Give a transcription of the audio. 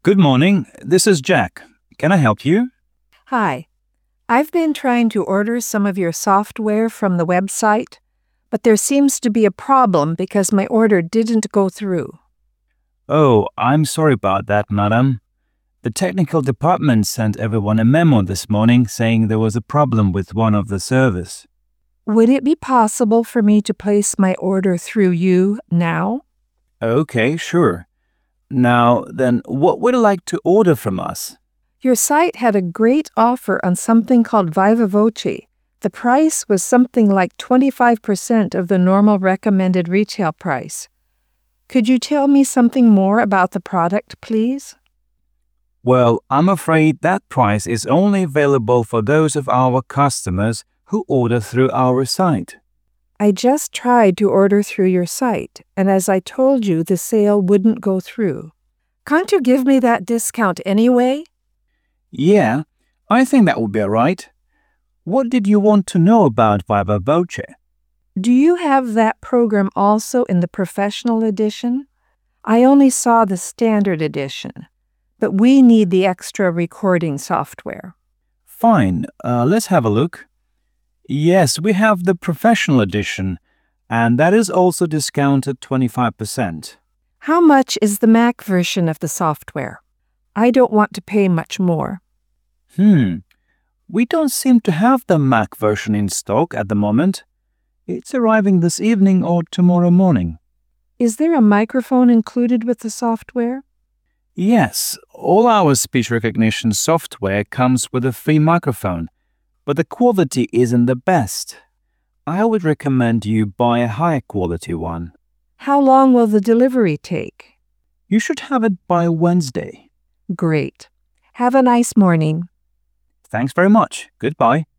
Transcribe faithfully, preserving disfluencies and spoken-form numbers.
Good morning. This is Jack. Can I help you? Hi. I've been trying to order some of your software from the website, but there seems to be a problem because my order didn't go through. Oh, I'm sorry about that, madam. The technical department sent everyone a memo this morning saying there was a problem with one of the servers. Would it be possible for me to place my order through you now? Okay, sure. Now, then, what would you like to order from us? Your site had a great offer on something called Viva Voce. The price was something like twenty-five percent of the normal recommended retail price. Could you tell me something more about the product, please? Well, I'm afraid that price is only available for those of our customers who order through our site. I just tried to order through your site, and as I told you, the sale wouldn't go through. Can't you give me that discount anyway? Yeah, I think that would be all right. What did you want to know about Viva Voce? Do you have that program also in the professional edition? I only saw the standard edition, but we need the extra recording software. Fine, uh, let's have a look. Yes, we have the professional edition, and that is also discounted twenty-five percent. How much is the Mac version of the software? I don't want to pay much more. Hmm, we don't seem to have the Mac version in stock at the moment. It's arriving this evening or tomorrow morning. Is there a microphone included with the software? Yes, all our speech recognition software comes with a free microphone, but the quality isn't the best. I would recommend you buy a higher quality one. How long will the delivery take? You should have it by Wednesday. Great. Have a nice morning. Thanks very much. Goodbye.